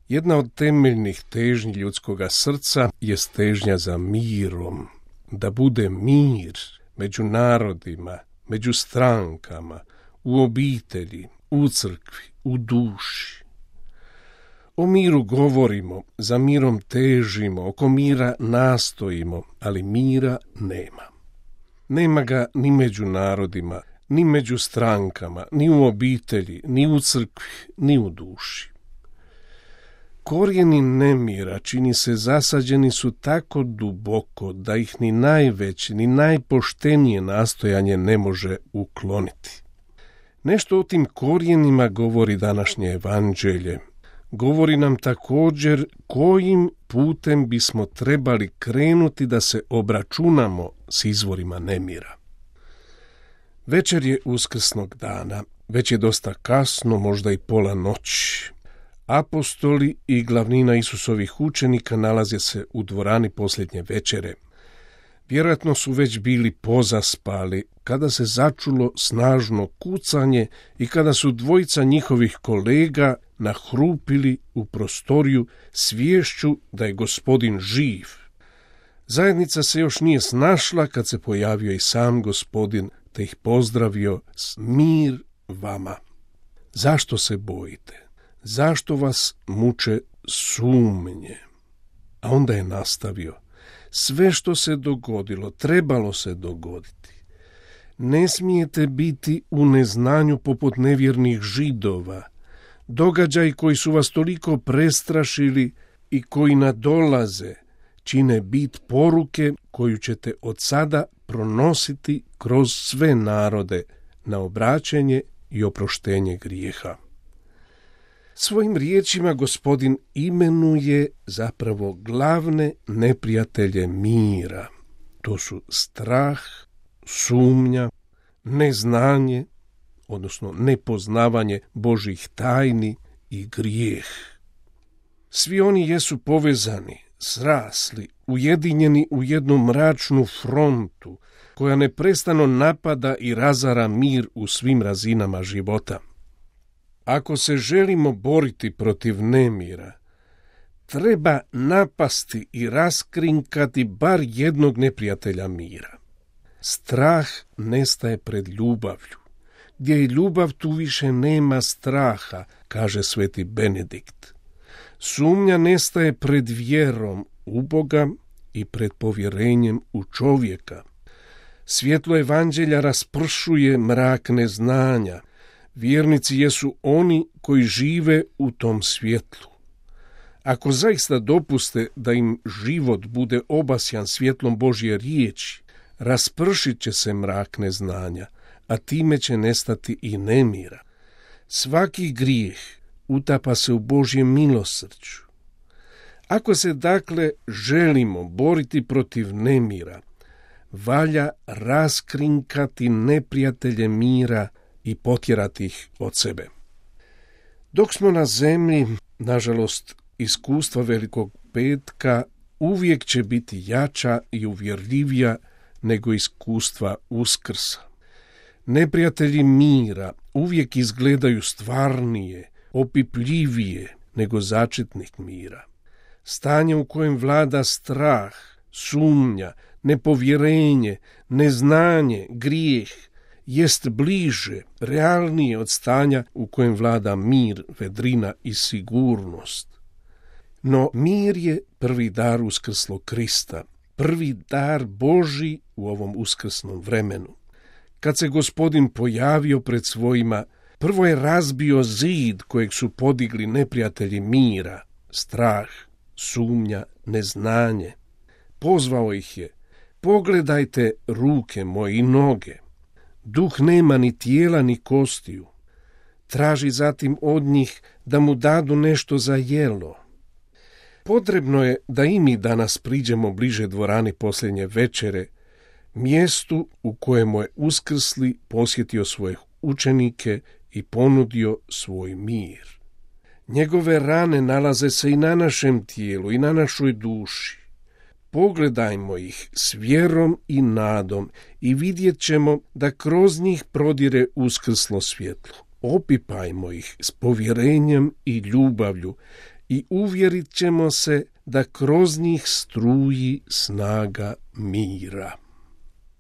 Jedna od temeljnih težnji ljudskoga srca je težnja za mirom, da bude mir među narodima, među strankama, u obitelji, u crkvi, u duši. O miru govorimo, za mirom težimo, oko mira nastojimo, ali mira nema. Nema ga ni među narodima, ni među strankama, ni u obitelji, ni u crkvi, ni u duši. Korijeni nemira, čini se, zasađeni su tako duboko da ih ni najveće, ni najpoštenije nastojanje ne može ukloniti. Nešto o tim korijenima govori današnje evanđelje. Govori nam također kojim putem bismo trebali krenuti da se obračunamo s izvorima nemira. Večer je uskrsnog dana, već je dosta kasno, možda i pola noći. Apostoli i glavnina Isusovih učenika nalaze se u dvorani posljednje večere. Vjerojatno su već bili pozaspali kada se začulo snažno kucanje i kada su dvojica njihovih kolega nahrupili u prostoriju s viješću da je Gospodin živ. Zajednica se još nije snašla kad se pojavio i sam Gospodin te ih pozdravio s mir vama. Zašto se bojite? Zašto vas muče sumnje? A onda je nastavio. Sve što se dogodilo, trebalo se dogoditi. Ne smijete biti u neznanju poput nevjernih Židova. Događaji koji su vas toliko prestrašili i koji nadolaze, čine bit poruke koju ćete od sada pronositi kroz sve narode na obraćenje i oproštenje grijeha. Svojim riječima Gospodin imenuje zapravo glavne neprijatelje mira. To su strah, sumnja, neznanje, odnosno nepoznavanje Božjih tajni i grijeh. Svi oni jesu povezani, srasli, ujedinjeni u jednu mračnu frontu koja neprestano napada i razara mir u svim razinama života. Ako se želimo boriti protiv nemira, treba napasti i raskrinkati bar jednog neprijatelja mira. Strah nestaje pred ljubavlju. Gdje je ljubav, tu više nema straha, kaže sveti Benedikt. Sumnja nestaje pred vjerom u Boga i pred povjerenjem u čovjeka. Svjetlo evanđelja raspršuje mrak neznanja. Vjernici jesu oni koji žive u tom svjetlu. Ako zaista dopuste da im život bude obasjan svjetlom Božje riječi, raspršit će se mrak neznanja, a time će nestati i nemira. Svaki grijeh utapa se u Božjem milosrđu. Ako se dakle želimo boriti protiv nemira, valja raskrinkati neprijatelje mira i potjerati ih od sebe. Dok smo na zemlji, nažalost, iskustva Velikog petka uvijek će biti jača i uvjerljivija nego iskustva Uskrsa. Neprijatelji mira uvijek izgledaju stvarnije, opipljivije nego začetnik mira. Stanje u kojem vlada strah, sumnja, nepovjerenje, neznanje, grijeh, jest bliže, realnije od stanja u kojem vlada mir, vedrina i sigurnost. No mir je prvi dar uskrslog Krista, prvi dar Božji u ovom uskrsnom vremenu. Kad se Gospodin pojavio pred svojima, prvo je razbio zid kojeg su podigli neprijatelji mira, strah, sumnja, neznanje. Pozvao ih je, pogledajte ruke moje i noge. Duh nema ni tijela ni kostiju. Traži zatim od njih da mu dadu nešto za jelo. Potrebno je da i mi danas priđemo bliže dvorani posljednje večere, mjestu u kojemu je uskrsli posjetio svoje učenike i ponudio svoj mir. Njegove rane nalaze se i na našem tijelu i na našoj duši. Pogledajmo ih s vjerom i nadom i vidjet ćemo da kroz njih prodire uskrslo svjetlo. Opipajmo ih s povjerenjem i ljubavlju i uvjerit ćemo se da kroz njih struji snaga mira.